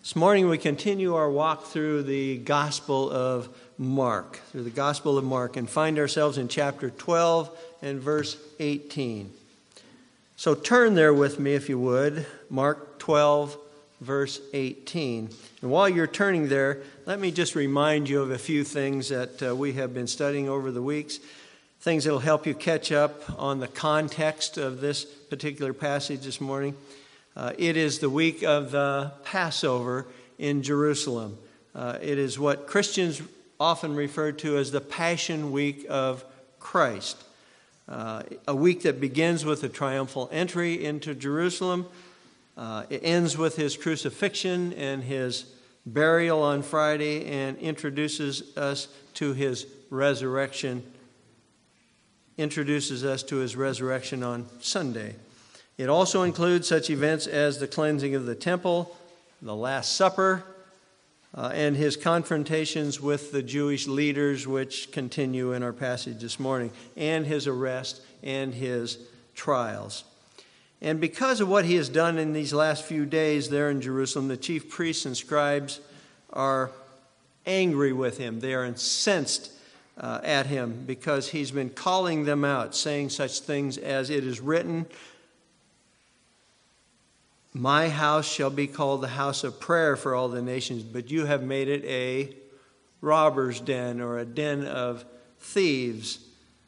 This morning we continue our walk through the Gospel of Mark, and find ourselves in chapter 12 and verse 18. So turn there with me, if you would, Mark 12, verse 18. And while you're turning there, let me just remind you of a few things that we have been studying over the weeks, things that will help you catch up on the context of this particular passage this morning. It is the week of the Passover in Jerusalem. It is what Christians often refer to as the Passion Week of Christ. A week that begins with a triumphal entry into Jerusalem. It ends with his crucifixion and his burial on Friday and introduces us to his resurrection on Sunday. It also includes such events as the cleansing of the temple, the Last Supper, and his confrontations with the Jewish leaders, which continue in our passage this morning, and his arrest and his trials. And because of what he has done in these last few days there in Jerusalem, the chief priests and scribes are angry with him. They are incensed at him because he's been calling them out, saying such things as, "It is written, my house shall be called the house of prayer for all the nations, but you have made it a robber's den," or a den of thieves.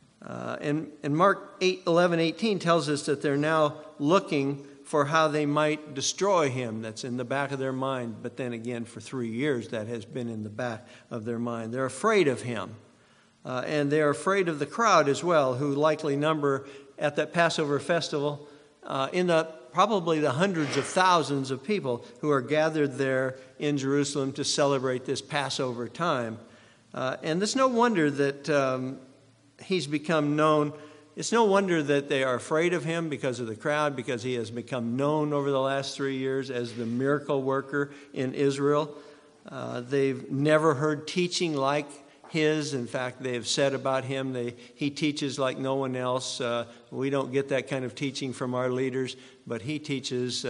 And Mark 11:18 tells us that they're now looking for how they might destroy him. That's in the back of their mind. But then again, for 3 years, that has been in the back of their mind. They're afraid of him. And they're afraid of the crowd as well, who likely number at that Passover festival probably the hundreds of thousands of people who are gathered there in Jerusalem to celebrate this Passover time. And it's no wonder that he's become known. It's no wonder that they are afraid of him because of the crowd, because he has become known over the last 3 years as the miracle worker in Israel. They've never heard teaching like his. In fact, they have said about him, he teaches like no one else. We don't get that kind of teaching from our leaders, but he teaches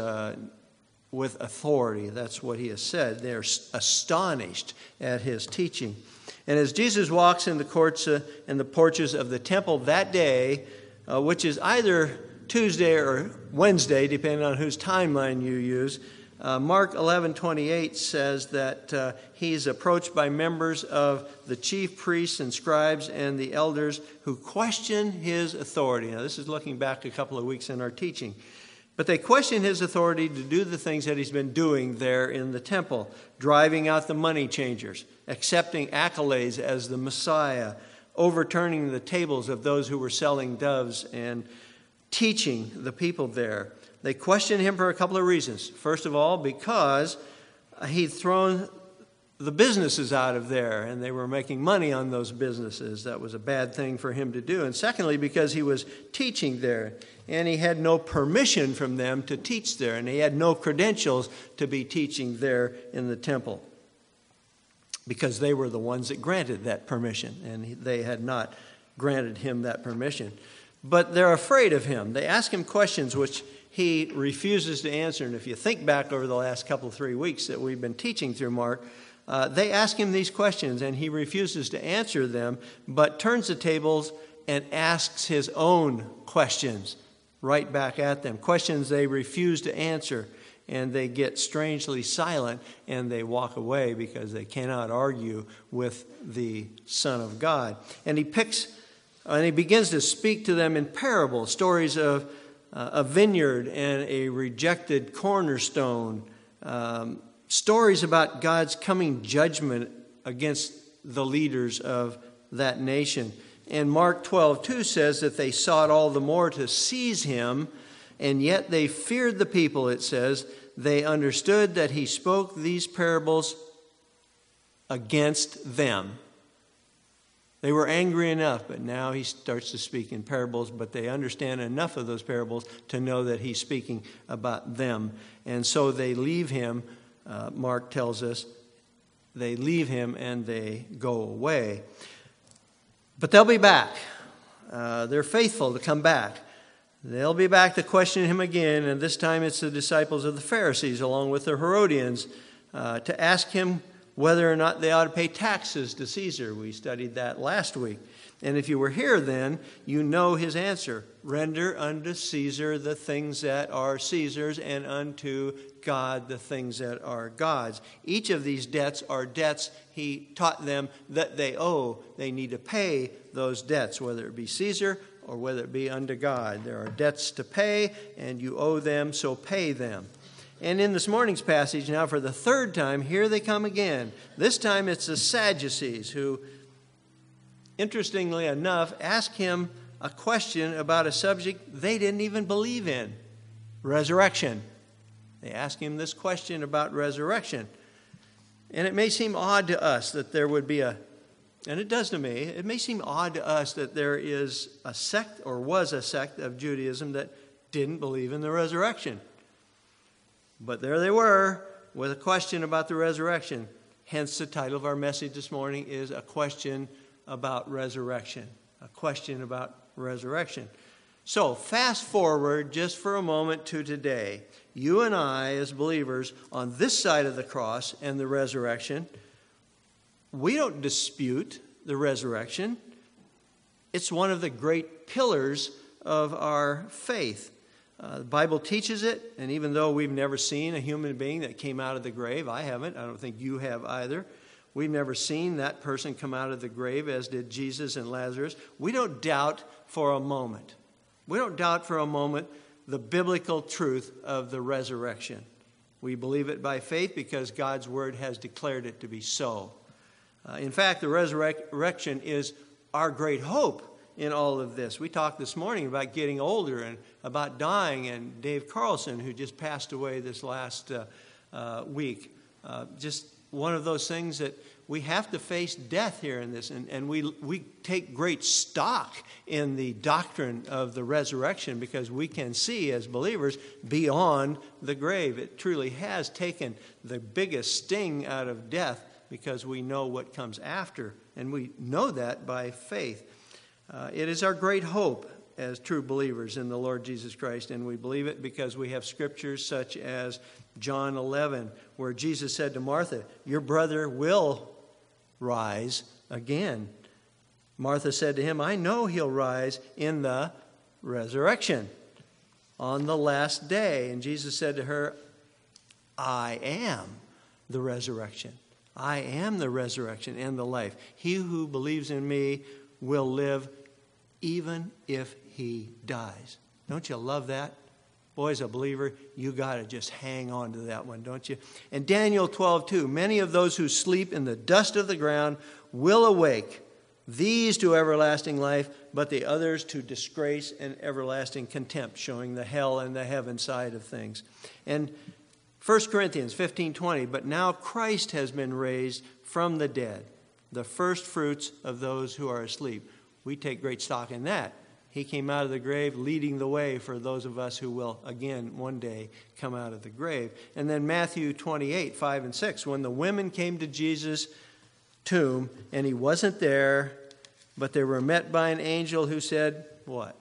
with authority. That's what he has said. They're astonished at his teaching. And as Jesus walks in the courts and the porches of the temple that day, which is either Tuesday or Wednesday, depending on whose timeline you use, Mark 11:28 says that he's approached by members of the chief priests and scribes and the elders who question his authority. Now, this is looking back a couple of weeks in our teaching. But they question his authority to do the things that he's been doing there in the temple, driving out the money changers, accepting accolades as the Messiah, overturning the tables of those who were selling doves, and teaching the people there. They question him for a couple of reasons. First of all, because he'd thrown the businesses out of there and they were making money on those businesses. That was a bad thing for him to do. And secondly, because he was teaching there and he had no permission from them to teach there, and he had no credentials to be teaching there in the temple, because they were the ones that granted that permission and they had not granted him that permission. But they're afraid of him. They ask him questions which he refuses to answer. And if you think back over the last 3 weeks that we've been teaching through Mark, they ask him these questions and he refuses to answer them, but turns the tables and asks his own questions right back at them. Questions they refuse to answer, and they get strangely silent and they walk away because they cannot argue with the Son of God. And he begins to speak to them in parables, stories of a vineyard and a rejected cornerstone, stories about God's coming judgment against the leaders of that nation. And Mark 12:2 says that they sought all the more to seize him, and yet they feared the people, it says. They understood that he spoke these parables against them. They were angry enough, but now he starts to speak in parables, but they understand enough of those parables to know that he's speaking about them. And so they leave him, Mark tells us, they leave him and they go away. But they'll be back. They're faithful to come back. They'll be back to question him again, and this time it's the disciples of the Pharisees along with the Herodians to ask him whether or not they ought to pay taxes to Caesar. We studied that last week. And if you were here then, you know his answer. Render unto Caesar the things that are Caesar's, and unto God the things that are God's. Each of these debts are debts he taught them that they owe. They need to pay those debts, whether it be Caesar or whether it be unto God. There are debts to pay, and you owe them, so pay them. And in this morning's passage, now for the third time, here they come again. This time it's the Sadducees who, interestingly enough, ask him a question about a subject they didn't even believe in, resurrection. They ask him this question about resurrection. And it may seem odd to us that there would be and it does to me, it may seem odd to us that there is a sect, or was a sect of Judaism that didn't believe in the resurrection. But there they were with a question about the resurrection. Hence the title of our message this morning is A Question About Resurrection. A question about resurrection. So fast forward just for a moment to today. You and I, as believers, on this side of the cross and the resurrection, we don't dispute the resurrection. It's one of the great pillars of our faith. The Bible teaches it, and even though we've never seen a human being that came out of the grave, I haven't, I don't think you have either. We've never seen that person come out of the grave as did Jesus and Lazarus. We don't doubt for a moment. We don't doubt for a moment the biblical truth of the resurrection. We believe it by faith because God's word has declared it to be so. In fact, the resurrection is our great hope in all of this. We talked this morning about getting older and about dying, and Dave Carlson, who just passed away this last week, just one of those things that we have to face death here in this, and we take great stock in the doctrine of the resurrection because we can see as believers beyond the grave. It truly has taken the biggest sting out of death because we know what comes after, and we know that by faith. It is our great hope as true believers in the Lord Jesus Christ, and we believe it because we have scriptures such as John 11, where Jesus said to Martha, "Your brother will rise again." Martha said to him, "I know he'll rise in the resurrection on the last day." And Jesus said to her, "I am the resurrection. I am the resurrection and the life. He who believes in me will live even if he dies." Don't you love that? Boy, as a believer, you got to just hang on to that one, don't you? And Daniel 12:2, "Many of those who sleep in the dust of the ground will awake, these to everlasting life, but the others to disgrace and everlasting contempt," showing the hell and the heaven side of things. And 1 Corinthians 15:20, "But now Christ has been raised from the dead, the first fruits of those who are asleep." We take great stock in that. He came out of the grave, leading the way for those of us who will, again, one day come out of the grave. And then Matthew 28:5 and 6, when the women came to Jesus' tomb, and he wasn't there, but they were met by an angel who said, what?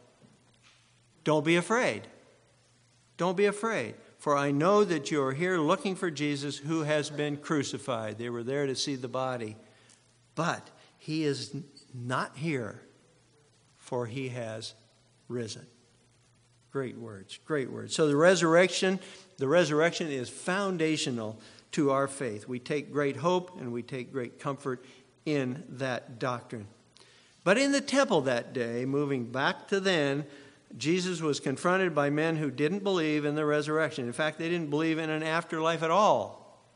"Don't be afraid. Don't be afraid. For I know that you are here looking for Jesus who has been crucified." They were there to see the body. "But he is not here, for he has risen." Great words, great words. So the resurrection is foundational to our faith. We take great hope and we take great comfort in that doctrine. But in the temple that day, moving back to then, Jesus was confronted by men who didn't believe in the resurrection. In fact, they didn't believe in an afterlife at all.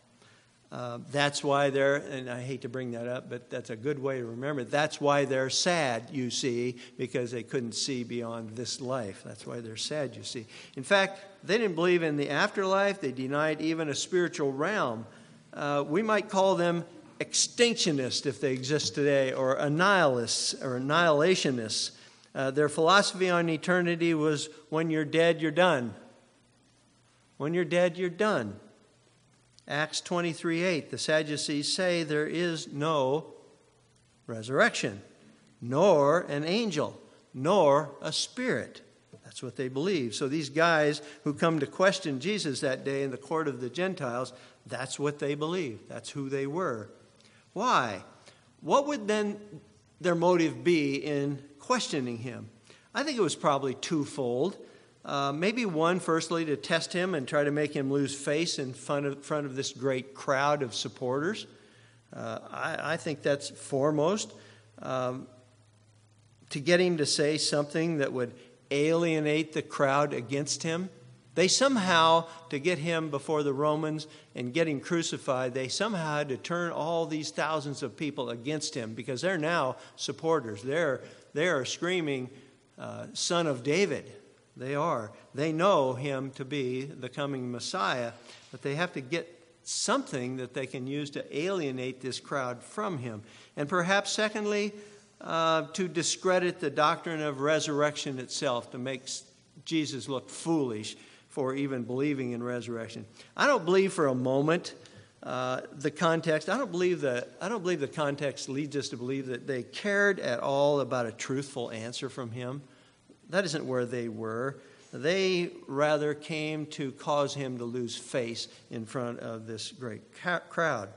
That's why they're, and I hate to bring that up, but that's a good way to remember. That's why they're sad, you see, because they couldn't see beyond this life. That's why they're sad, you see. In fact, they didn't believe in the afterlife. They denied even a spiritual realm. We might call them extinctionists if they exist today, or annihilists or annihilationists. Their philosophy on eternity was, when you're dead, you're done. When you're dead, you're done. Acts 23:8, the Sadducees say there is no resurrection, nor an angel, nor a spirit. That's what they believe. So these guys who come to question Jesus that day in the court of the Gentiles, That's what they believed. That's who they were. Why? What would then their motive be in questioning him? I think it was probably twofold. Maybe one, firstly, to test him and try to make him lose face in front of this great crowd of supporters. I think that's foremost. To get him to say something that would alienate the crowd against him. They somehow, to get him before the Romans and get him crucified, they somehow had to turn all these thousands of people against him because they're now supporters. They are screaming, Son of David. They are. They know him to be the coming Messiah, but they have to get something that they can use to alienate this crowd from him. And perhaps, secondly, to discredit the doctrine of resurrection itself, to make Jesus look foolish for even believing in resurrection. I don't believe for a moment the context. I don't believe the context leads us to believe that they cared at all about a truthful answer from him. That isn't where they were. They rather came to cause him to lose face in front of this great crowd.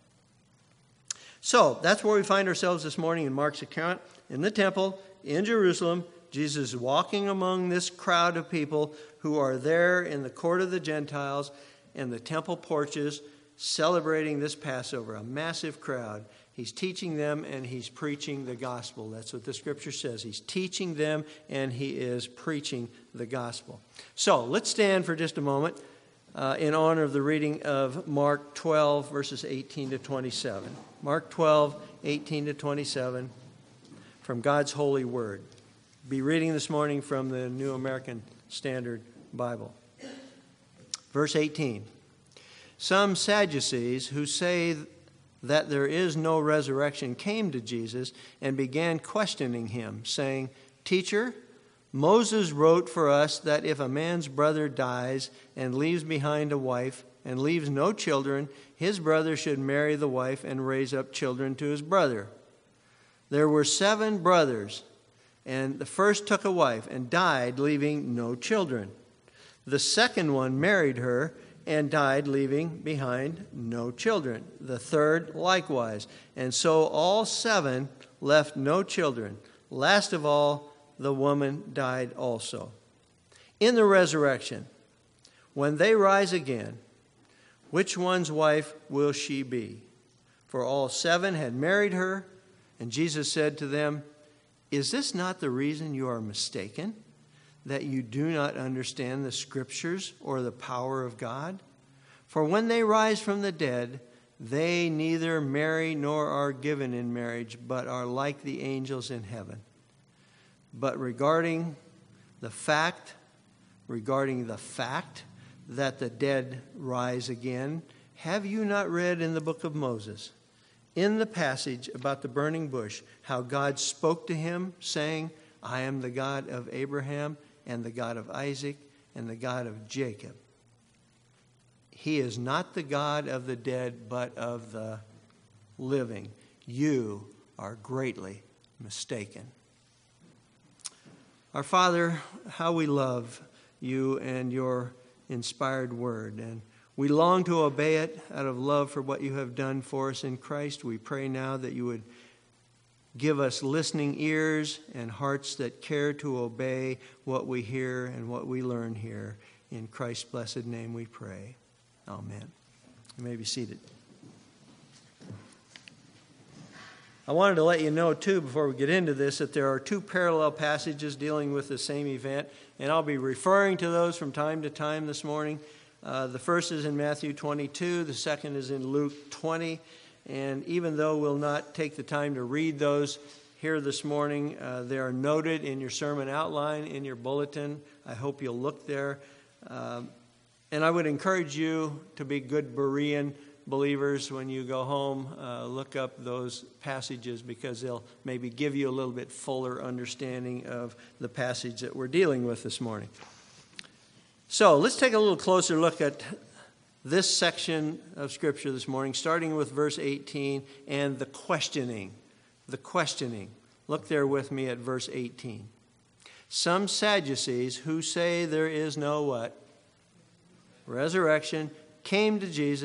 So that's where we find ourselves this morning in Mark's account. In the temple, in Jerusalem, Jesus is walking among this crowd of people who are there in the court of the Gentiles and the temple porches celebrating this Passover, a massive crowd. He's teaching them and he's preaching the gospel. That's what the scripture says. He's teaching them and he is preaching the gospel. So let's stand for just a moment in honor of the reading of Mark 12, verses 18 to 27. Mark 12, 18 to 27 from God's holy word. Be reading this morning from the New American Standard Bible. Verse 18. Some Sadducees who say that there is no resurrection came to Jesus and began questioning him, saying, Teacher, Moses wrote for us that if a man's brother dies and leaves behind a wife and leaves no children, his brother should marry the wife and raise up children to his brother. There were 7 brothers, and the first took a wife and died, leaving no children. The second one married her and died, leaving behind no children. The third likewise. And so all 7 left no children. Last of all, the woman died also. In the resurrection, when they rise again, which one's wife will she be? For all 7 had married her, and Jesus said to them, Is this not the reason you are mistaken, that you do not understand the Scriptures or the power of God? For when they rise from the dead, they neither marry nor are given in marriage, but are like the angels in heaven. But regarding the fact that the dead rise again, have you not read in the book of Moses, in the passage about the burning bush, how God spoke to him, saying, I am the God of Abraham and the God of Isaac and the God of Jacob. He is not the God of the dead, but of the living. You are greatly mistaken. Our Father, how we love you and your inspired word, and we long to obey it out of love for what you have done for us in Christ. We pray now that you would give us listening ears and hearts that care to obey what we hear and what we learn here. In Christ's blessed name we pray. Amen. You may be seated. I wanted to let you know, too, before we get into this, that there are 2 parallel passages dealing with the same event, and I'll be referring to those from time to time this morning. The first is in Matthew 22, the second is in Luke 20, and even though we'll not take the time to read those here this morning, they are noted in your sermon outline, in your bulletin. I hope you'll look there. And I would encourage you to be good Berean believers when you go home. Look up those passages because they'll maybe give you a little bit fuller understanding of the passage that we're dealing with this morning. So let's take a little closer look at this section of Scripture this morning, starting with verse 18 and the questioning. The questioning. Look there with me at verse 18. Some Sadducees who say there is no what? Resurrection, came to Jesus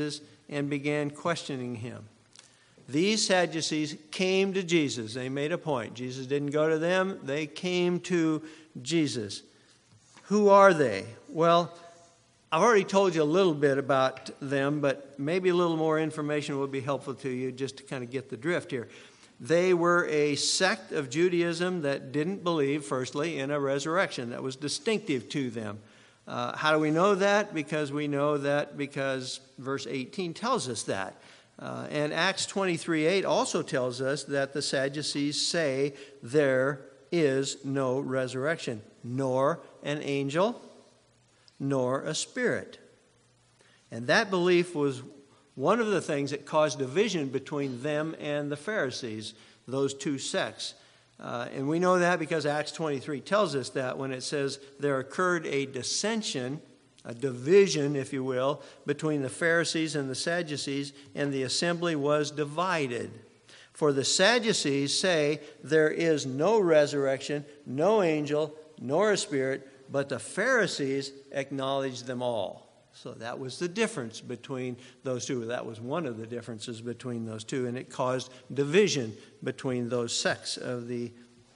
and began questioning him. These Sadducees came to Jesus. They made a point. Jesus didn't go to them. They came to Jesus. Who are they? Well, I've already told you a little bit about them, but maybe a little more information would be helpful to you just to kind of get the drift here. They were a sect of Judaism that didn't believe, firstly, in a resurrection. That was distinctive to them. How do we know that? Because we know that because verse 18 tells us that. And Acts 23:8 also tells us that the Sadducees say there is no resurrection, nor an angel, nor a spirit. And that belief was one of the things that caused division between them and the Pharisees, those two sects. And we know that because Acts 23 tells us that when it says there occurred a dissension, a division, if you will, between the Pharisees and the Sadducees, and the assembly was divided. For the Sadducees say there is no resurrection, no angel, nor a spirit, but the Pharisees acknowledge them all. So that was the difference between those two. That was one of the differences between those two, and it caused division between those sects of the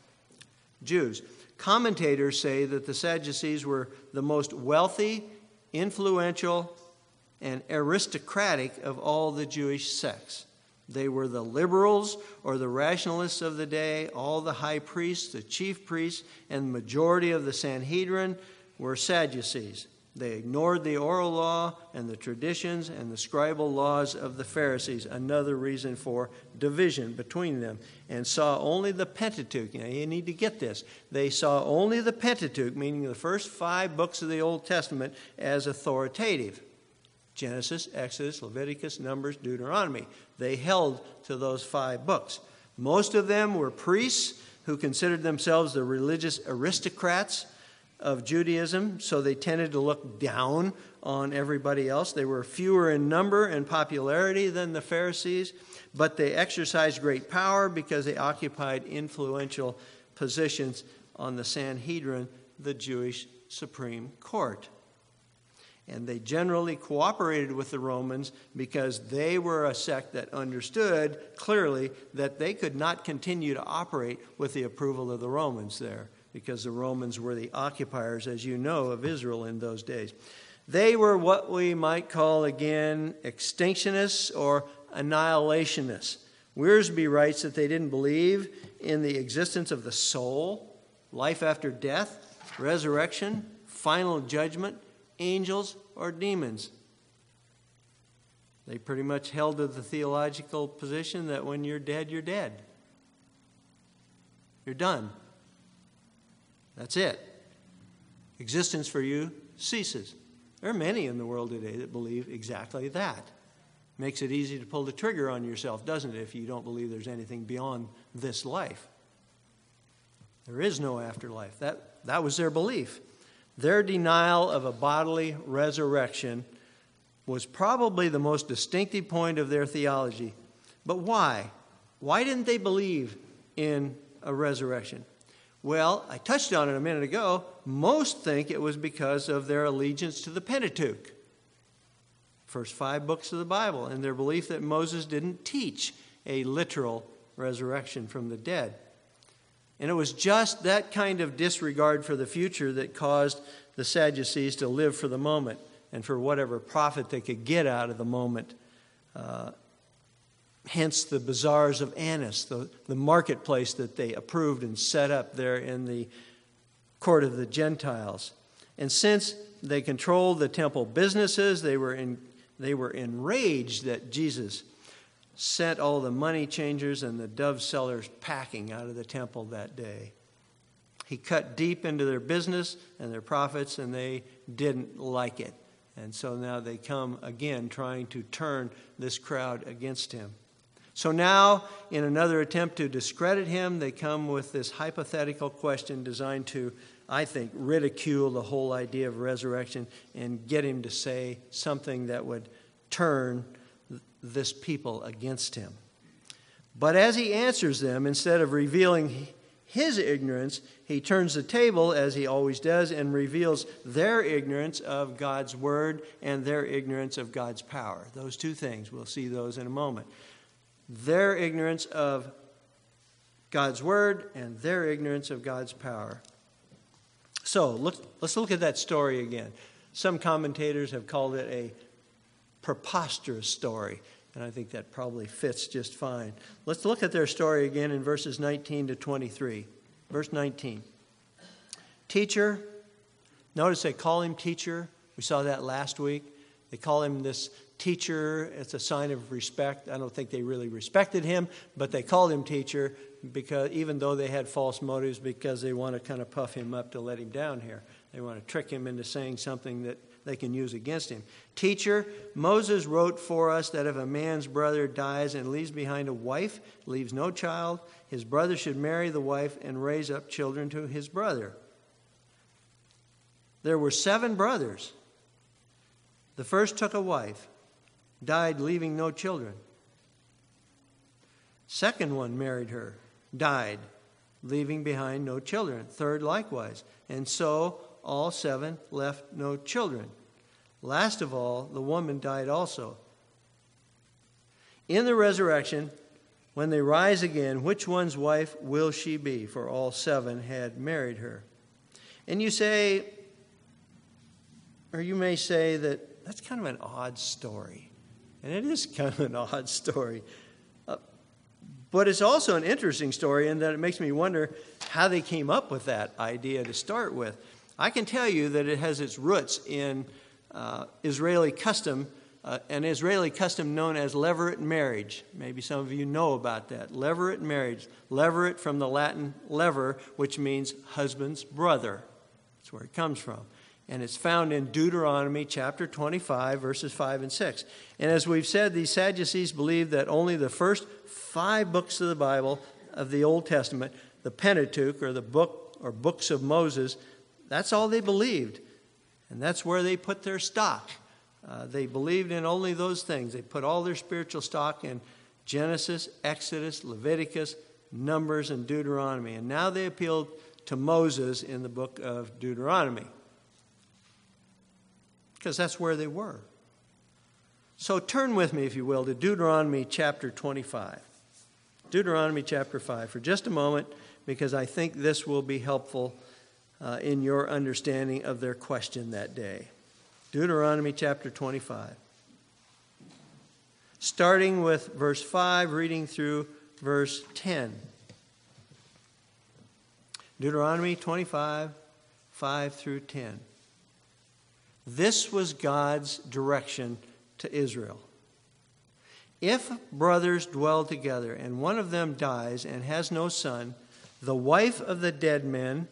Jews. Commentators say that the Sadducees were the most wealthy, influential, and aristocratic of all the Jewish sects. They were the liberals or the rationalists of the day. All the high priests, the chief priests, and the majority of the Sanhedrin were Sadducees. They ignored the oral law and the traditions and the scribal laws of the Pharisees, another reason for division between them, and saw only the Pentateuch. Now, you need to get this. They saw only the Pentateuch, meaning the first 5 books of the Old Testament, as authoritative. Genesis, Exodus, Leviticus, Numbers, Deuteronomy. They held to those 5 books. Most of them were priests who considered themselves the religious aristocrats of Judaism, so they tended to look down on everybody else. They were fewer in number and popularity than the Pharisees, but they exercised great power because they occupied influential positions on the Sanhedrin, the Jewish Supreme Court. And they generally cooperated with the Romans because they were a sect that understood clearly that they could not continue to operate with the approval of the Romans there, because the Romans were the occupiers, as you know, of Israel in those days. They were what we might call, again, extinctionists or annihilationists. Wiersbe writes that they didn't believe in the existence of the soul, life after death, resurrection, final judgment, angels, or demons. They pretty much held to the theological position that when you're dead, you're dead. You're done. That's it. Existence for you ceases. There are many in the world today that believe exactly that. Makes it easy to pull the trigger on yourself, doesn't it, if you don't believe there's anything beyond this life. There is no afterlife. That was their belief. Their denial of a bodily resurrection was probably the most distinctive point of their theology. But why? Why didn't they believe in a resurrection? Well, I touched on it a minute ago. Most think it was because of their allegiance to the Pentateuch, first 5 books of the Bible, and their belief that Moses didn't teach a literal resurrection from the dead. And it was just that kind of disregard for the future that caused the Sadducees to live for the moment and for whatever profit they could get out of the moment. Hence the bazaars of Annas, the marketplace that they approved and set up there in the court of the Gentiles. And since they controlled the temple businesses, they were enraged that Jesus sent all the money changers and the dove sellers packing out of the temple that day. He cut deep into their business and their profits, and they didn't like it. And so now they come again trying to turn this crowd against him. So now, in another attempt to discredit him, they come with this hypothetical question designed to, I think, ridicule the whole idea of resurrection and get him to say something that would turn this people against him. But as he answers them, instead of revealing his ignorance, he turns the table, as he always does, and reveals their ignorance of God's word and their ignorance of God's power. Those two things, we'll see those in a moment. Their ignorance of God's word and their ignorance of God's power. So let's look at that story again. Some commentators have called it a preposterous story, and I think that probably fits just fine. Let's look at their story again in verses 19 to 23. Verse 19. Teacher, notice they call him teacher. We saw that last week. They call him this teacher. It's a sign of respect. I don't think they really respected him, but they called him teacher because even though they had false motives, because they want to kind of puff him up to let him down here. They want to trick him into saying something that they can use against him. Teacher, Moses wrote for us that if a man's brother dies and leaves behind a wife, leaves no child, his brother should marry the wife and raise up children to his brother. There were 7 brothers. The first took a wife, died leaving no children. Second one married her, died, leaving behind no children. Third likewise. And so all 7 left no children. Last of all, the woman died also. In the resurrection, when they rise again, which one's wife will she be? For all 7 had married her. And you say, or you may say that that's kind of an odd story. And it is kind of an odd story. But it's also an interesting story in that it makes me wonder how they came up with that idea to start with. I can tell you that it has its roots in Israeli custom, an Israeli custom known as levirate marriage. Maybe some of you know about that. Levirate marriage. Levirate from the Latin lever, which means husband's brother. That's where it comes from. And it's found in Deuteronomy chapter 25, verses 5 and 6. And as we've said, these Sadducees believe that only the first 5 books of the Bible, of the Old Testament, the Pentateuch, or the book or books of Moses, that's all they believed. And that's where they put their stock. They believed in only those things. They put all their spiritual stock in Genesis, Exodus, Leviticus, Numbers, and Deuteronomy. And now they appealed to Moses in the book of Deuteronomy, because that's where they were. So turn with me, if you will, to Deuteronomy chapter 25. Deuteronomy chapter 5 for just a moment, because I think this will be helpful in your understanding of their question that day. Deuteronomy chapter 25. Starting with verse 5, reading through verse 10. Deuteronomy 25, 5 through 10. This was God's direction to Israel. If brothers dwell together and one of them dies and has no son, the wife of the dead man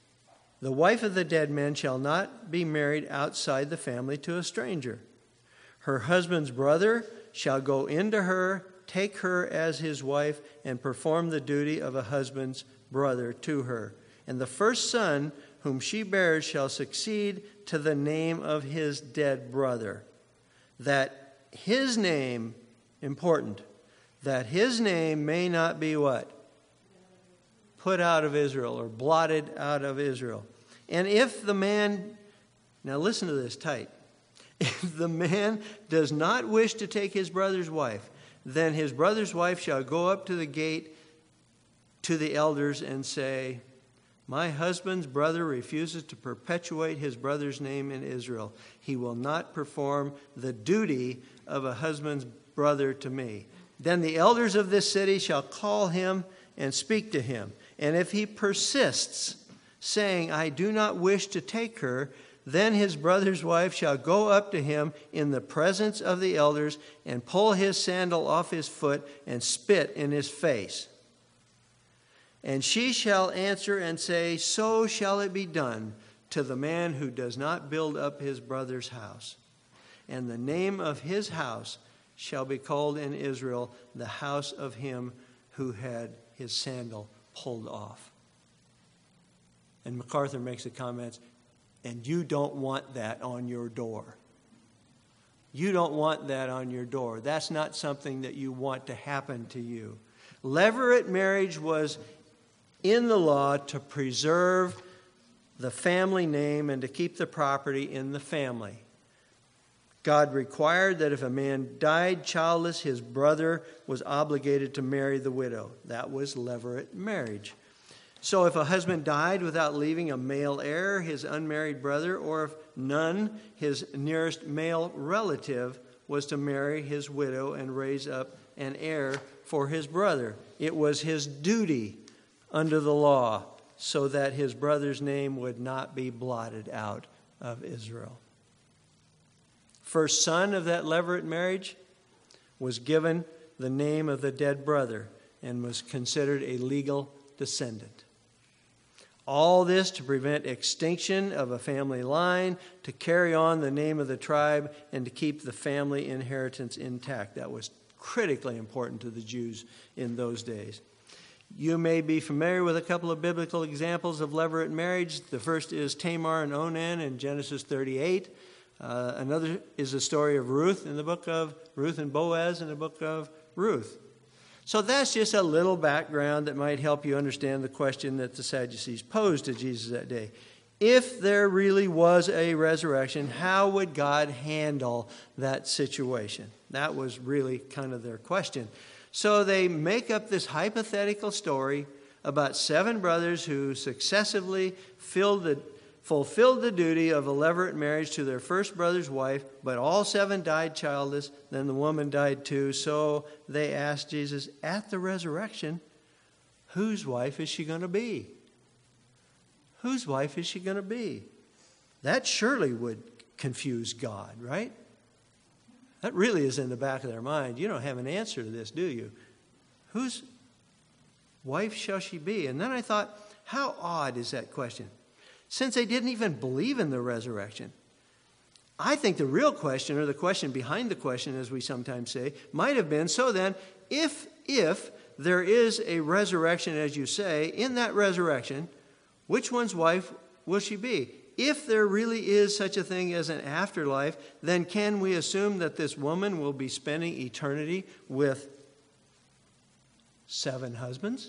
shall not be married outside the family to a stranger. Her husband's brother shall go into her, take her as his wife, and perform the duty of a husband's brother to her. And the first son whom she bears shall succeed to the name of his dead brother, that his name, important, that his name may not be what? Put out of Israel, or blotted out of Israel. And if the man, now listen to this tight, if the man does not wish to take his brother's wife, then his brother's wife shall go up to the gate to the elders and say, my husband's brother refuses to perpetuate his brother's name in Israel. He will not perform the duty of a husband's brother to me. Then the elders of this city shall call him and speak to him. And if he persists, saying, I do not wish to take her, then his brother's wife shall go up to him in the presence of the elders and pull his sandal off his foot and spit in his face. And she shall answer and say, so shall it be done to the man who does not build up his brother's house. And the name of his house shall be called in Israel the house of him who had his sandal pulled off. And MacArthur makes the comments, and you don't want that on your door. You don't want that on your door. That's not something that you want to happen to you. Levirate marriage was in the law to preserve the family name and to keep the property in the family. God required that if a man died childless, his brother was obligated to marry the widow. That was levirate marriage. So if a husband died without leaving a male heir, his unmarried brother, or if none, his nearest male relative was to marry his widow and raise up an heir for his brother. It was his duty under the law so that his brother's name would not be blotted out of Israel. First son of that levirate marriage was given the name of the dead brother and was considered a legal descendant. All this to prevent extinction of a family line, to carry on the name of the tribe, and to keep the family inheritance intact. That was critically important to the Jews in those days. You may be familiar with a couple of biblical examples of levirate marriage. The first is Tamar and Onan in Genesis 38. Another is the story of Ruth in the book of Ruth and Boaz in the book of Ruth. So that's just a little background that might help you understand the question that the Sadducees posed to Jesus that day. If there really was a resurrection, how would God handle that situation? That was really kind of their question. So they make up this hypothetical story about 7 brothers who successively fulfilled the duty of a levirate marriage to their first brother's wife, but all 7 died childless. Then the woman died too. So they asked Jesus, at the resurrection, whose wife is she going to be? Whose wife is she going to be? That surely would confuse God, right? That really is in the back of their mind. You don't have an answer to this, do you? Whose wife shall she be? And then I thought, how odd is that question? Since they didn't even believe in the resurrection. I think the real question, or the question behind the question, as we sometimes say, might have been, so then, if there is a resurrection, as you say, in that resurrection, which one's wife will she be? If there really is such a thing as an afterlife, then can we assume that this woman will be spending eternity with 7 husbands?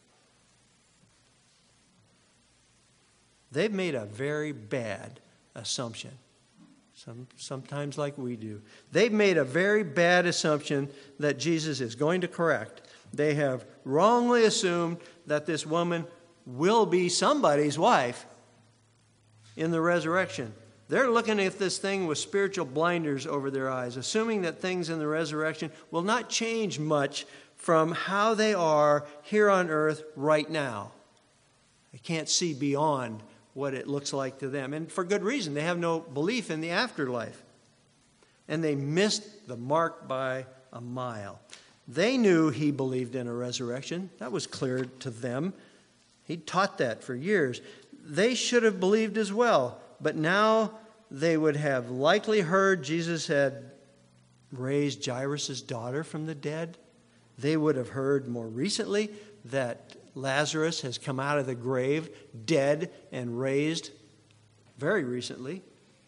They've made a very bad assumption. Sometimes like we do. They've made a very bad assumption that Jesus is going to correct. They have wrongly assumed that this woman will be somebody's wife in the resurrection. They're looking at this thing with spiritual blinders over their eyes, assuming that things in the resurrection will not change much from how they are here on earth right now. They can't see beyond what it looks like to them. And for good reason. They have no belief in the afterlife. And they missed the mark by a mile. They knew he believed in a resurrection. That was clear to them. He taught that for years. They should have believed as well. But now they would have likely heard Jesus had raised Jairus' daughter from the dead. They would have heard more recently that Lazarus has come out of the grave, dead and raised very recently.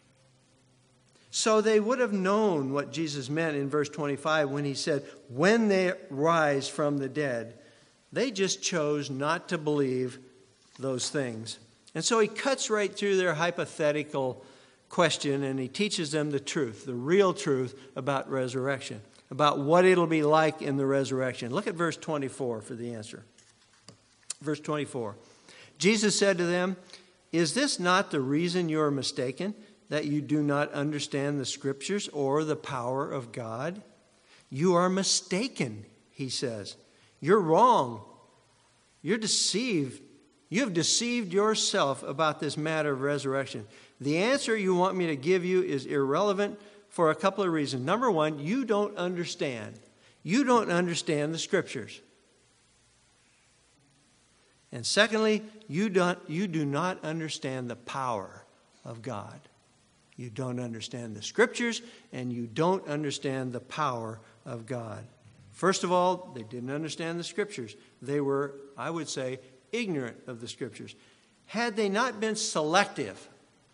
So they would have known what Jesus meant in verse 25 when he said, when they rise from the dead. They just chose not to believe those things. And so he cuts right through their hypothetical question and he teaches them the truth, the real truth about resurrection, about what it'll be like in the resurrection. Look at verse 24 for the answer. Verse 24. Jesus said to them, is this not the reason you are mistaken, that you do not understand the Scriptures or the power of God? You are mistaken, he says. You're wrong. You're deceived. You have deceived yourself about this matter of resurrection. The answer you want me to give you is irrelevant for a couple of reasons. Number one, you don't understand. You don't understand the Scriptures. And secondly, you do not understand the power of God. You don't understand the Scriptures, and you don't understand the power of God. First of all, they didn't understand the Scriptures. They were, I would say, ignorant of the Scriptures. Had they not been selective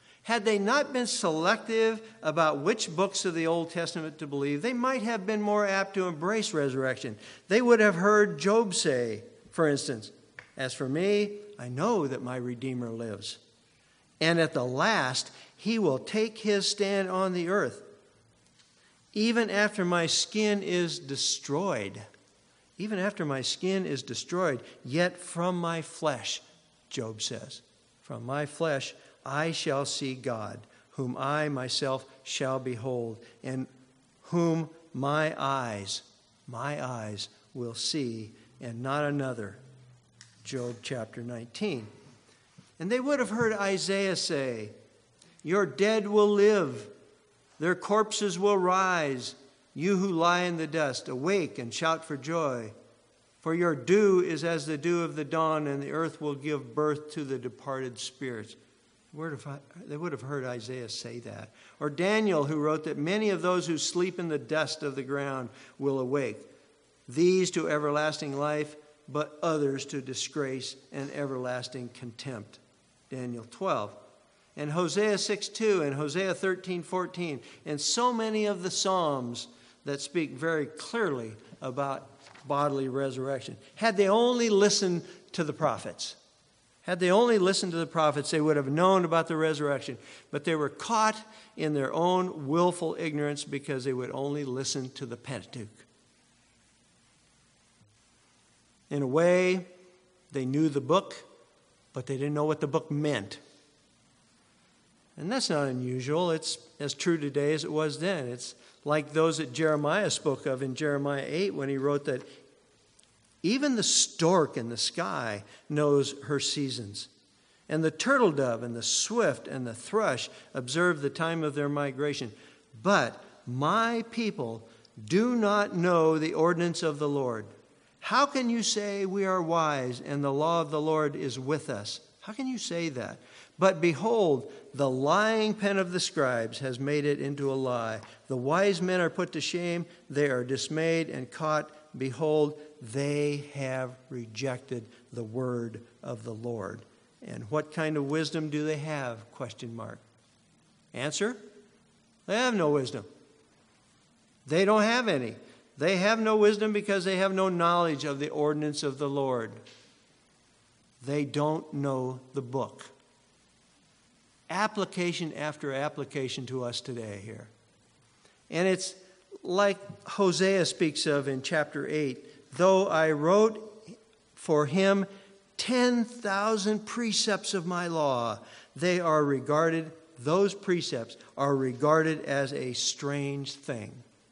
about which books of the Old Testament to believe, they might have been more apt to embrace resurrection. They would have heard Job say, for instance, As for me, I know that my Redeemer lives. And at the last, he will take his stand on the earth. Even after my skin is destroyed, even after my skin is destroyed, yet from my flesh, Job says, from my flesh I shall see God, whom I myself shall behold, and whom my eyes will see, and not another. Job chapter 19. And they would have heard Isaiah say, your dead will live, their corpses will rise. You who lie in the dust, awake and shout for joy. For your dew is as the dew of the dawn, and the earth will give birth to the departed spirits. They would have heard Isaiah say that. Or Daniel, who wrote that many of those who sleep in the dust of the ground will awake. These to everlasting life, but others to disgrace and everlasting contempt. Daniel 12. And Hosea 6:2 and Hosea 13:14. And so many of the Psalms that speak very clearly about bodily resurrection. Had they only listened to the prophets, they would have known about the resurrection. But they were caught in their own willful ignorance because they would only listen to the Pentateuch. In a way, they knew the book, but they didn't know what the book meant. And that's not unusual. It's as true today as it was then. It's like those that Jeremiah spoke of in Jeremiah 8 when he wrote that even the stork in the sky knows her seasons. And the turtle dove and the swift and the thrush observe the time of their migration. But my people do not know the ordinance of the Lord. How can you say we are wise and the law of the Lord is with us? How can you say that? But behold, the lying pen of the scribes has made it into a lie. The wise men are put to shame. They are dismayed and caught. Behold, they have rejected the word of the Lord. And what kind of wisdom do they have? ? Answer? They have no wisdom. They don't have any. They have no wisdom because they have no knowledge of the ordinance of the Lord. They don't know the book. Application after application to us today here. And it's like Hosea speaks of in chapter 8. Though I wrote for him 10,000 precepts of my law, those precepts are regarded as a strange thing.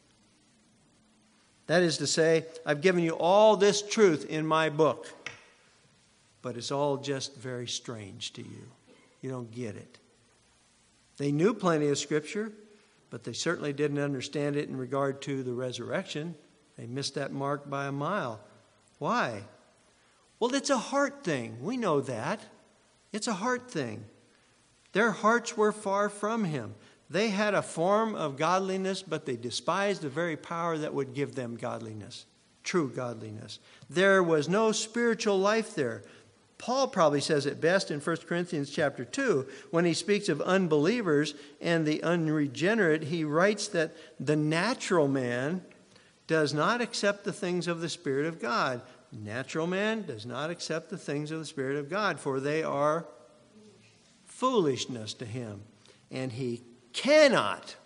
That is to say, I've given you all this truth in my book, but it's all just very strange to you. You don't get it. They knew plenty of Scripture, but they certainly didn't understand it in regard to the resurrection. They missed that mark by a mile. Why? Well, it's a heart thing. We know that. It's a heart thing. Their hearts were far from him. They had a form of godliness, but they despised the very power that would give them godliness, true godliness. There was no spiritual life there. Paul probably says it best in 1 Corinthians chapter 2 when he speaks of unbelievers and the unregenerate. He writes that the natural man does not accept the things of the Spirit of God. Natural man does not accept the things of the Spirit of God, for they are foolishness to him. And he cannot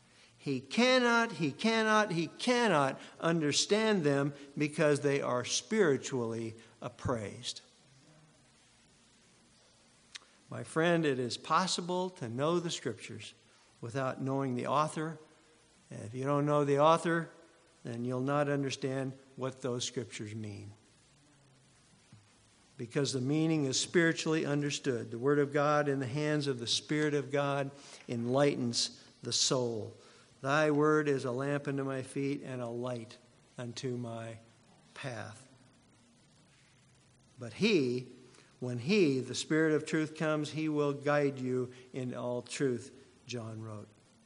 understand them because they are spiritually appraised. My friend, it is possible to know the Scriptures without knowing the author. And if you don't know the author, then you'll not understand what those Scriptures mean. Because the meaning is spiritually understood. The Word of God in the hands of the Spirit of God enlightens the soul. Thy word is a lamp unto my feet and a light unto my path. But when the Spirit of truth comes, he will guide you in all truth, John wrote.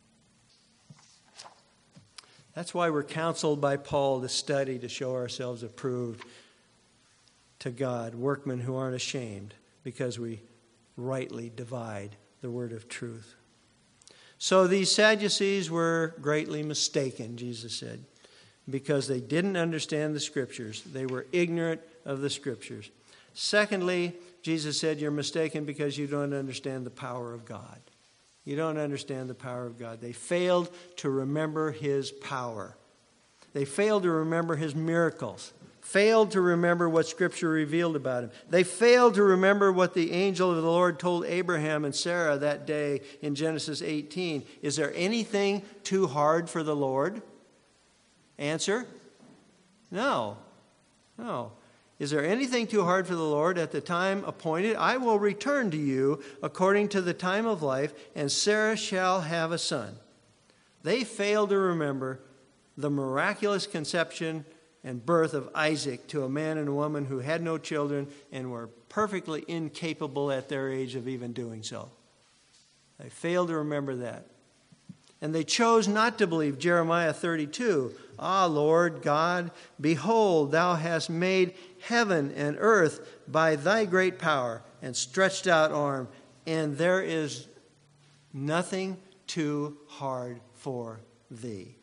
That's why we're counseled by Paul to study to show ourselves approved to God, workmen who aren't ashamed, because we rightly divide the word of truth. So these Sadducees were greatly mistaken, Jesus said, because they didn't understand the Scriptures. They were ignorant of the Scriptures. Secondly, Jesus said, you're mistaken because you don't understand the power of God. You don't understand the power of God. They failed to remember his power. They failed to remember his miracles. Failed to remember what Scripture revealed about him. They failed to remember what the angel of the Lord told Abraham and Sarah that day in Genesis 18. Is there anything too hard for the Lord? Answer? No. No. Is there anything too hard for the Lord? At the time appointed, I will return to you according to the time of life, and Sarah shall have a son. They failed to remember the miraculous conception and birth of Isaac to a man and a woman who had no children and were perfectly incapable at their age of even doing so. They failed to remember that. And they chose not to believe Jeremiah 32. Ah, Lord God, behold, thou hast made heaven and earth by thy great power and stretched out arm, and there is nothing too hard for thee.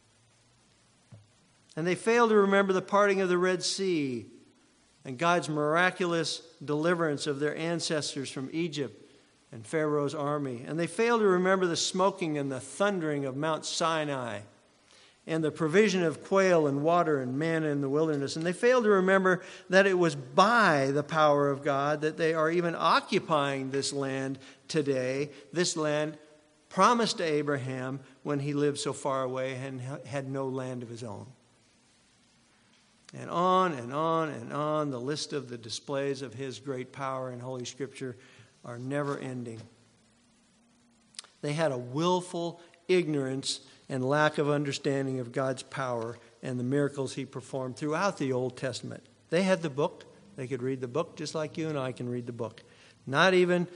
And they failed to remember the parting of the Red Sea and God's miraculous deliverance of their ancestors from Egypt and Pharaoh's army. And they failed to remember the smoking and the thundering of Mount Sinai and the provision of quail and water and manna in the wilderness. And they failed to remember that it was by the power of God that they are even occupying this land today, this land promised to Abraham when he lived so far away and had no land of his own. And on and on and on, the list of the displays of his great power in Holy Scripture are never ending. They had a willful ignorance and lack of understanding of God's power and the miracles he performed throughout the Old Testament. They had the book. They could read the book just like you and I can read the book. Not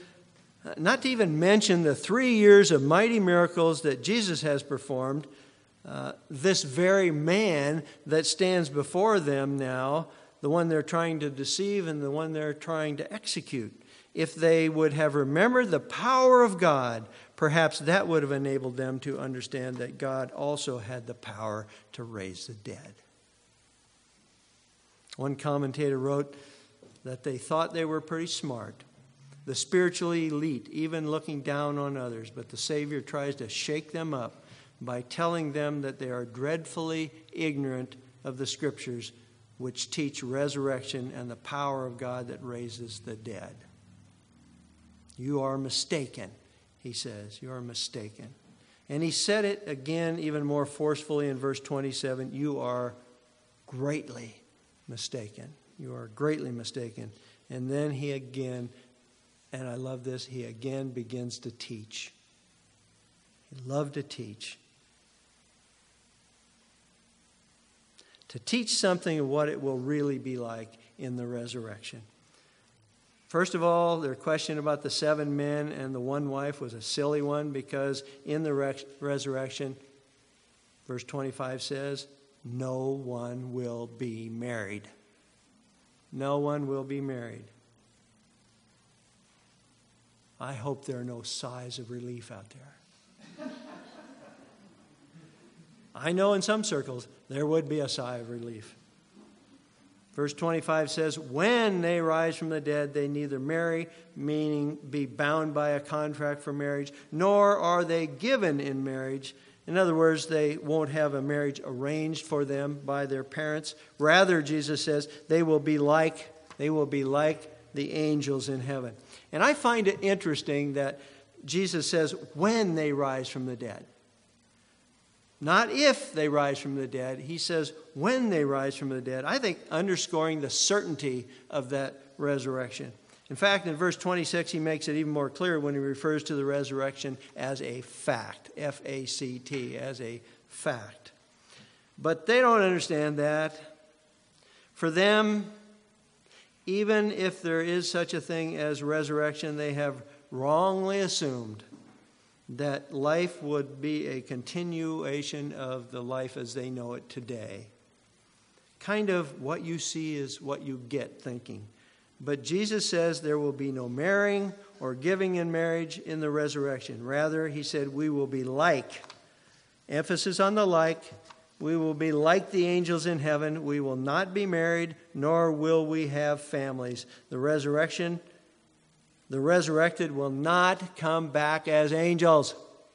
to even mention the 3 years of mighty miracles that Jesus has performed. This very man that stands before them now, the one they're trying to deceive and the one they're trying to execute. If they would have remembered the power of God, perhaps that would have enabled them to understand that God also had the power to raise the dead. One commentator wrote that they thought they were pretty smart, the spiritually elite, even looking down on others, but the Savior tries to shake them up by telling them that they are dreadfully ignorant of the Scriptures, which teach resurrection and the power of God that raises the dead. You are mistaken, he says. You are mistaken. And he said it again even more forcefully in verse 27. You are greatly mistaken. You are greatly mistaken. And then he again, and I love this, he again begins to teach. He loved to teach. To teach something of what it will really be like in the resurrection. First of all, their question about the 7 men and the one wife was a silly one, because in the resurrection, verse 25 says, no one will be married. No one will be married. I hope there are no sighs of relief out there. I know in some circles there would be a sigh of relief. Verse 25 says, when they rise from the dead, they neither marry, meaning be bound by a contract for marriage, nor are they given in marriage. In other words, they won't have a marriage arranged for them by their parents. Rather, Jesus says, they will be like the angels in heaven. And I find it interesting that Jesus says, when they rise from the dead. Not if they rise from the dead. He says when they rise from the dead. I think underscoring the certainty of that resurrection. In fact, in verse 26, he makes it even more clear when he refers to the resurrection as a fact. F-A-C-T, as a fact. But they don't understand that. For them, even if there is such a thing as resurrection, they have wrongly assumed that life would be a continuation of the life as they know it today. Kind of what you see is what you get thinking. But Jesus says there will be no marrying or giving in marriage in the resurrection. Rather, he said, we will be like. Emphasis on the like. We will be like the angels in heaven. We will not be married, nor will we have families. The resurrected will not come back as angels.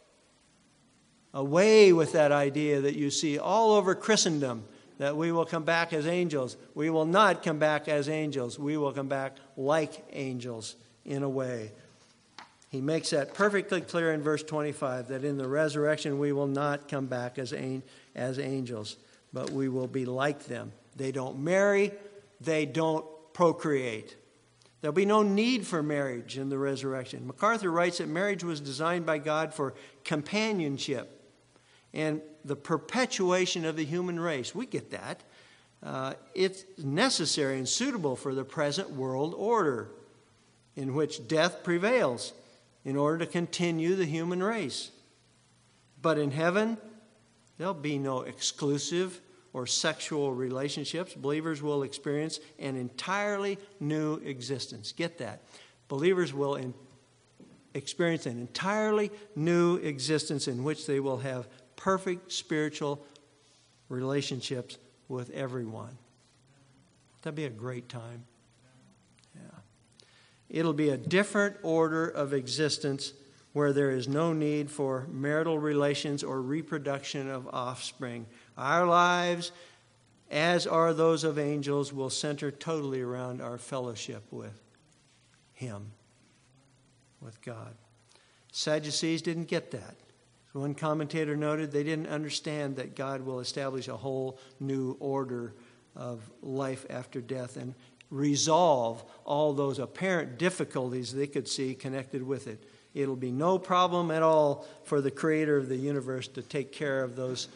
Away with that idea that you see all over Christendom, that we will come back as angels. We will not come back as angels. We will come back like angels in a way. He makes that perfectly clear in verse 25, that in the resurrection we will not come back as angels, but we will be like them. They don't marry, they don't procreate. There'll be no need for marriage in the resurrection. MacArthur writes that marriage was designed by God for companionship and the perpetuation of the human race. We get that. It's necessary and suitable for the present world order in which death prevails in order to continue the human race. But in heaven, there'll be no exclusive or sexual relationships. Believers will experience an entirely new existence. Get that. Believers will experience an entirely new existence in which they will have perfect spiritual relationships with everyone. That'd be a great time. Yeah. It'll be a different order of existence where there is no need for marital relations or reproduction of offspring. Our lives, as are those of angels, will center totally around our fellowship with Him, with God. Sadducees didn't get that. One commentator noted they didn't understand that God will establish a whole new order of life after death and resolve all those apparent difficulties they could see connected with it. It'll be no problem at all for the Creator of the universe to take care of those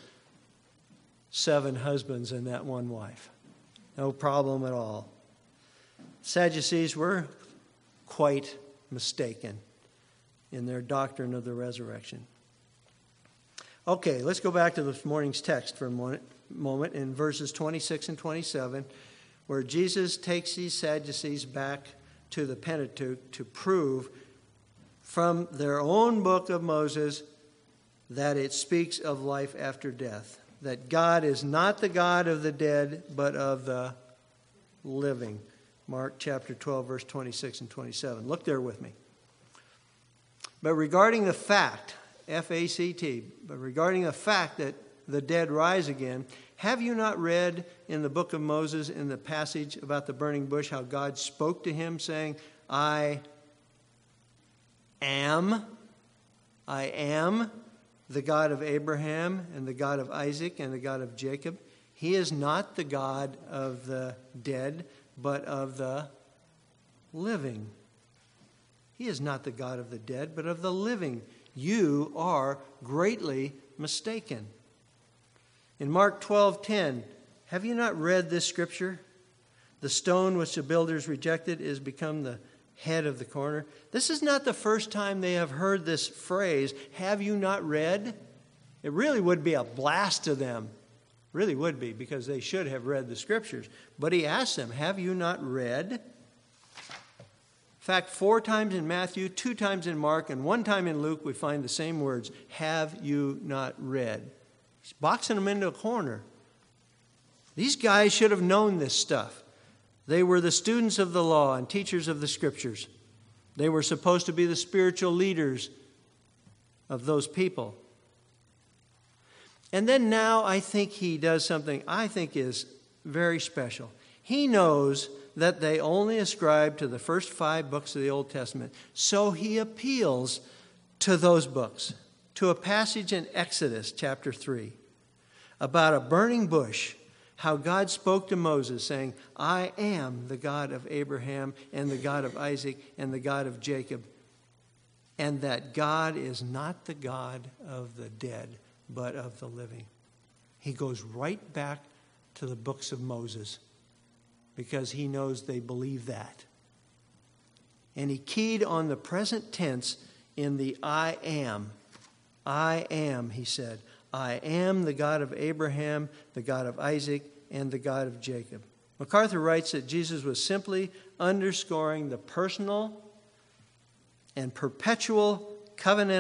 7 husbands and that one wife. No problem at all. Sadducees were quite mistaken in their doctrine of the resurrection. Okay, let's go back to this morning's text for a moment in verses 26 and 27, where Jesus takes these Sadducees back to the Pentateuch to prove from their own book of Moses that it speaks of life after death, that God is not the God of the dead, but of the living. Mark chapter 12, verse 26 and 27. Look there with me. But regarding the fact, F-A-C-T, but regarding the fact that the dead rise again, have you not read in the book of Moses, in the passage about the burning bush, how God spoke to him saying, I am the God of Abraham and the God of Isaac and the God of Jacob. He is not the God of the dead, but of the living. He is not the God of the dead, but of the living. You are greatly mistaken. In Mark 12:10, have you not read this scripture? The stone which the builders rejected is become the head of the corner. This is not the first time they have heard this phrase, have you not read? It really would be a blast to them. Really would be, because they should have read the scriptures. But he asks them, have you not read? In fact, 4 times in Matthew, 2 times in Mark, and 1 time in Luke, we find the same words, have you not read? He's boxing them into a corner. These guys should have known this stuff. They were the students of the law and teachers of the scriptures. They were supposed to be the spiritual leaders of those people. And then now I think he does something I think is very special. He knows that they only ascribe to the first 5 books of the Old Testament. So he appeals to those books, to a passage in Exodus chapter 3 about a burning bush, how God spoke to Moses saying, I am the God of Abraham and the God of Isaac and the God of Jacob, and that God is not the God of the dead, but of the living. He goes right back to the books of Moses because he knows they believe that. And he keyed on the present tense in the I am. I am, he said. I am the God of Abraham, the God of Isaac, and the God of Jacob. MacArthur writes that Jesus was simply underscoring the personal and perpetual covenantal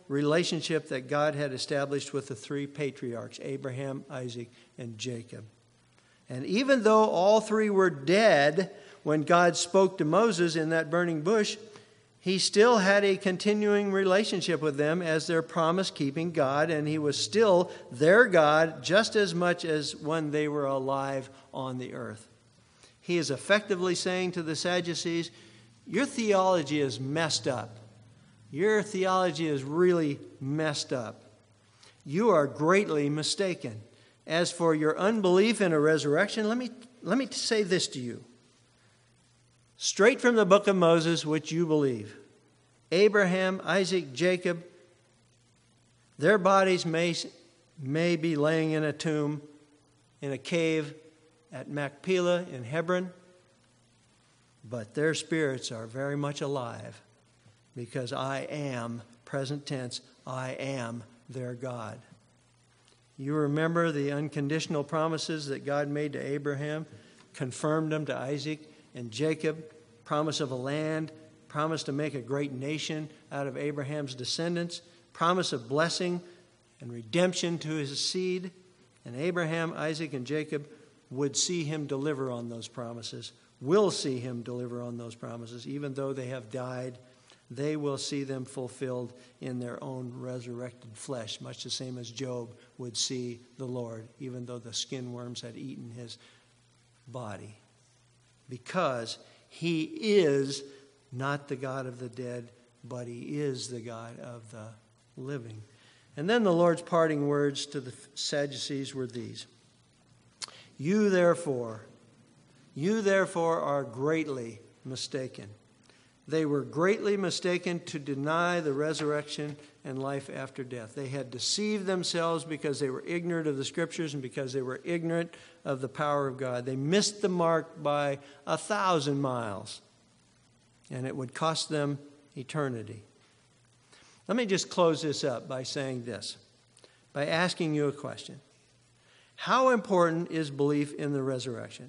relationship that God had established with the three patriarchs, Abraham, Isaac, and Jacob. And even though all three were dead when God spoke to Moses in that burning bush, he still had a continuing relationship with them as their promise-keeping God, and he was still their God just as much as when they were alive on the earth. He is effectively saying to the Sadducees, your theology is messed up. Your theology is really messed up. You are greatly mistaken. As for your unbelief in a resurrection, let me say this to you. Straight from the book of Moses, which you believe. Abraham, Isaac, Jacob, their bodies may be laying in a tomb, in a cave at Machpelah in Hebron, but their spirits are very much alive because I am, present tense, I am their God. You remember the unconditional promises that God made to Abraham, confirmed them to Isaac and Jacob, promise of a land, promise to make a great nation out of Abraham's descendants, promise of blessing and redemption to his seed. And Abraham, Isaac, and Jacob would see him deliver on those promises, will see him deliver on those promises. Even though they have died, they will see them fulfilled in their own resurrected flesh, much the same as Job would see the Lord, even though the skin worms had eaten his body. Because he is not the God of the dead, but he is the God of the living. And then the Lord's parting words to the Sadducees were these. You therefore are greatly mistaken. They were greatly mistaken to deny the resurrection and life after death. They had deceived themselves because they were ignorant of the Scriptures and because they were ignorant of the power of God. They missed the mark by 1,000 miles, and it would cost them eternity. Let me just close this up by saying this, by asking you a question. How important is belief in the resurrection?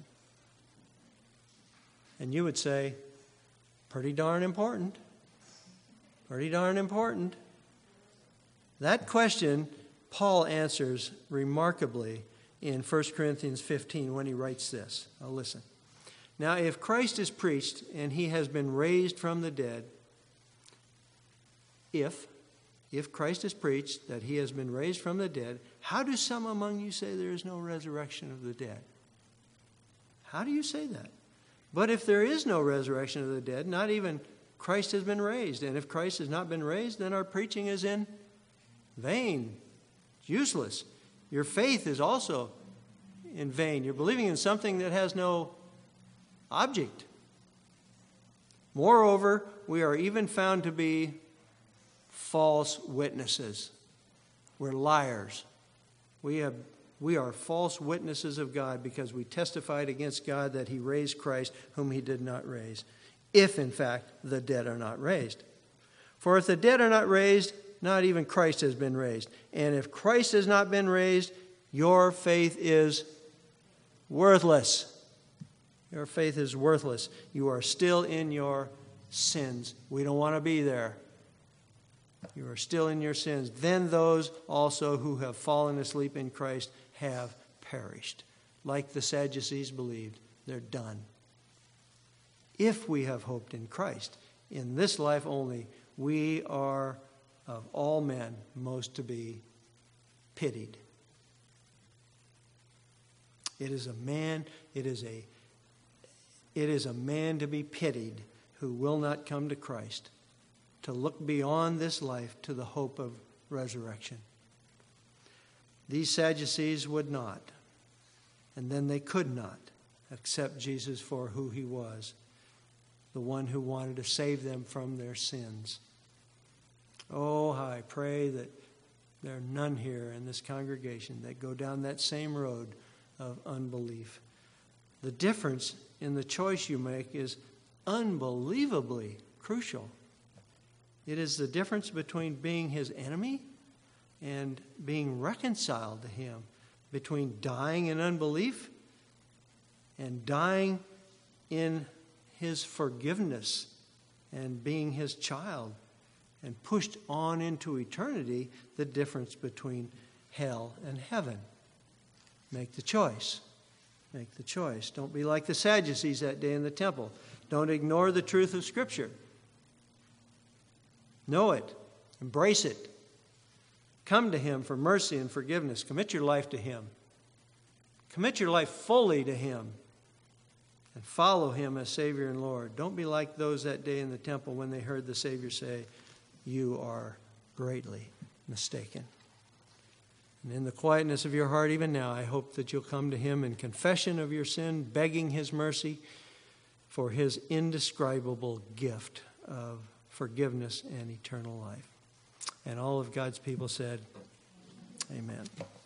And you would say, pretty darn important. Pretty darn important. That question Paul answers remarkably in 1 Corinthians 15 when he writes this. Now listen. Now if Christ is preached and he has been raised from the dead, if Christ is preached that he has been raised from the dead, how do some among you say there is no resurrection of the dead? How do you say that? But if there is no resurrection of the dead, not even Christ has been raised. And if Christ has not been raised, then our preaching is in vain, useless. Your faith is also in vain. You're believing in something that has no object. Moreover, we are even found to be false witnesses. We're liars. We are false witnesses of God because we testified against God that he raised Christ whom he did not raise, if in fact the dead are not raised. For if the dead are not raised, not even Christ has been raised. And if Christ has not been raised, your faith is worthless. Your faith is worthless. You are still in your sins. We don't want to be there. You are still in your sins. Then those also who have fallen asleep in Christ have perished. Like the Sadducees believed, they're done. If we have hoped in Christ, in this life only, we are of all men most to be pitied. It is a man to be pitied who will not come to Christ, to look beyond this life to the hope of resurrection. These Sadducees would not, and then they could not accept Jesus for who he was, the one who wanted to save them from their sins. Oh, I pray that there are none here in this congregation that go down that same road of unbelief. The difference in the choice you make is unbelievably crucial. It is the difference between being his enemy and being reconciled to him, between dying in unbelief and dying in his forgiveness and being his child. and pushed on into eternity the difference between hell and heaven. Make the choice. Make the choice. Don't be like the Sadducees that day in the temple. Don't ignore the truth of Scripture. Know it. Embrace it. Come to Him for mercy and forgiveness. Commit your life to Him. Commit your life fully to Him. And follow Him as Savior and Lord. Don't be like those that day in the temple when they heard the Savior say, "You are greatly mistaken." And in the quietness of your heart, even now, I hope that you'll come to Him in confession of your sin, begging His mercy for His indescribable gift of forgiveness and eternal life. And all of God's people said, amen.